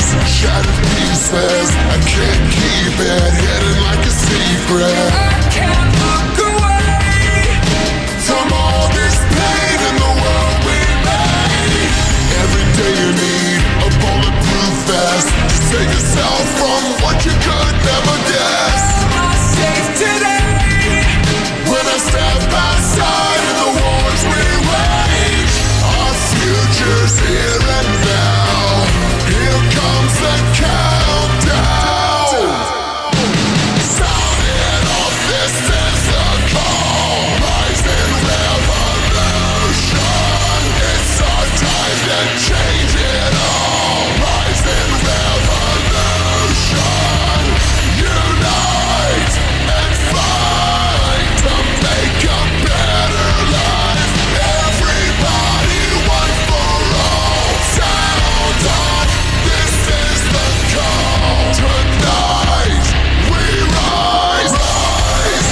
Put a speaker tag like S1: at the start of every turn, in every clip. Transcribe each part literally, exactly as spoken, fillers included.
S1: Shattered pieces, I can't keep it hidden like a secret.
S2: I can't look away
S1: from all this pain in the world we made. Every day you need a bulletproof vest to save yourself from what you could never guess.
S2: Am I safe today?
S1: When I step outside in the wars we wage, our future's here and now. Here comes the countdown. Sound it off, this is the call. Rising revolution. It's our time to change it all. Rising revolution. Unite and fight to make a better life. Everybody, one for all. Sound off, this is the call. Tonight we rise, rise.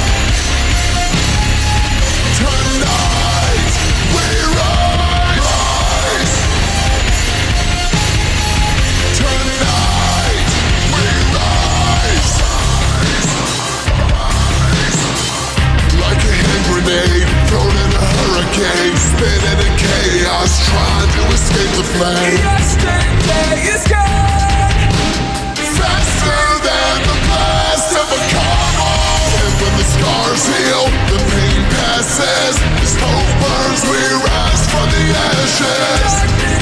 S1: Tonight we rise, rise. Tonight we rise, rise. Like a hand grenade thrown in a hurricane, spinning in chaos, trying to escape the flame.
S2: Yesterday is gone.
S1: Faster than the blast of a carnal. And when the scars heal, the pain passes. As hope burns, we rise from the ashes.
S2: Darkness